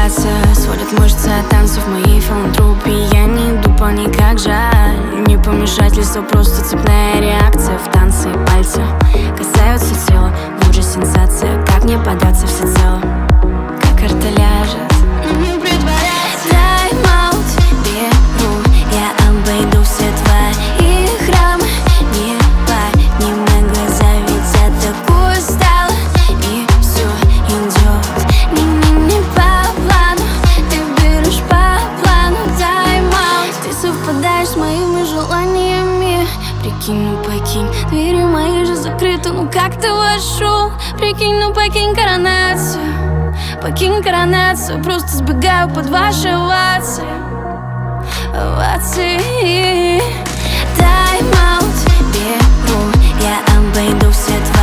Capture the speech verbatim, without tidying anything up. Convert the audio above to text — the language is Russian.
сорваться. Сводят мышцы от танцев моей филантропии. Я не иду по ней, как жаль. Не помешательство, просто цепная реакция. В танце пальцы касаются тела. Вот же сенсация, как не податься всецело. Как карта ляжет, не притворяться. Тайм-аут беру, я обойду все твои храмы. Не поднимай глаза, ведь я так устала. И все идет не-не-не по плану. Ты берешь по плану. Тайм-аут. Ты совпадаешь с моими желаниями. Прикинь, ну покинь, двери мои же закрыты. Ну как ты вошел? Прикинь, ну покинь коронацию. Покинь коронацию, просто сбегаю под ваши овации. Овации. Тайм-аут беру, я обойду все твои